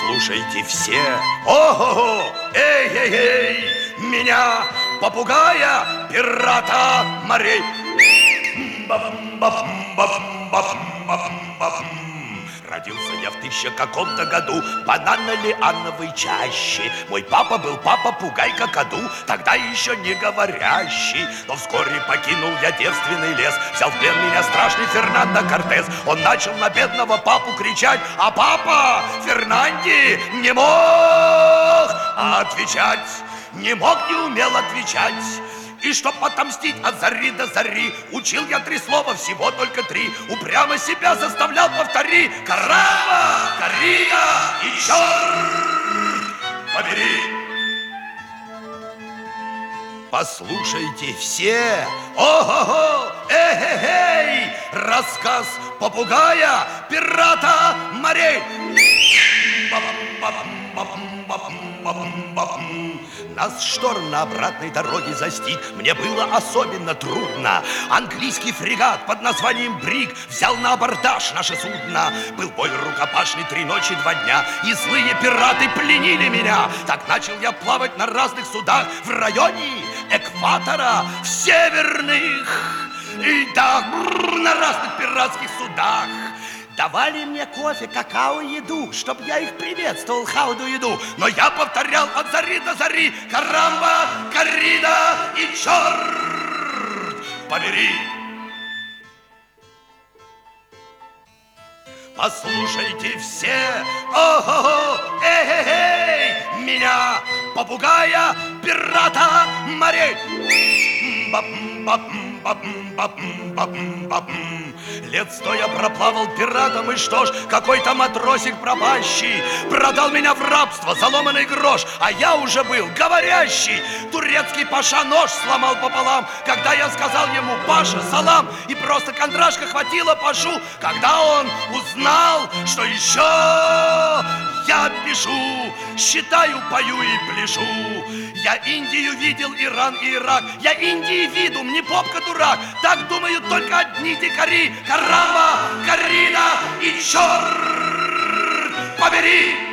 Послушайте все, ого-го, эй-эй-эй, меня, попугая, пирата морей. Родился я в 1000 каком-то году в банано-лиановой чаще. Мой папа был папа-пугай-какаду, тогда еще не говорящий. Но вскоре покинул я девственный лес, взял в плен меня страшный Фернандо Кортес. Он начал на бедного папу кричать, а папа Фернанди не мог отвечать. Не мог, не умел отвечать. И чтоб отомстить от зари до зари, учил я 3 слова, всего только 3. Упрямо себя заставлял, повтори: карама, коррида и черт побери. Послушайте все, ого-го, эй-эй-эй, рассказ попугая, пирата морей. Нас шторм на обратной дороге застиг. Мне было особенно трудно. Английский фрегат под названием Бриг взял на абордаж наше судно. Был бой рукопашный 3 ночи 2 дня, и злые пираты пленили меня. Так начал я плавать на разных судах в районе экватора, в северных, и да, на разных пиратских судах. Давали мне кофе, какао, еду, чтоб я их приветствовал, хауду еду. Но я повторял от зари до зари: карамба, коррида и черт побери. Послушайте все, ого-го, эй-эй-эй, меня, попугая, пирата морей. Лет 100 я проплавал пиратом, и что ж, какой-то матросик пропащий продал меня в рабство, заломанный грош, а я уже был говорящий. Турецкий паша нож сломал пополам, когда я сказал ему: Паша, салам, и просто кондрашка хватило пашу, когда он узнал, что еще я пишу, считаю, пою и пляшу. Я Индию видел, Иран и Ирак, я Индии виду, мне попка дурак. Так думают только одни дикари: карама, коррида и черт побери.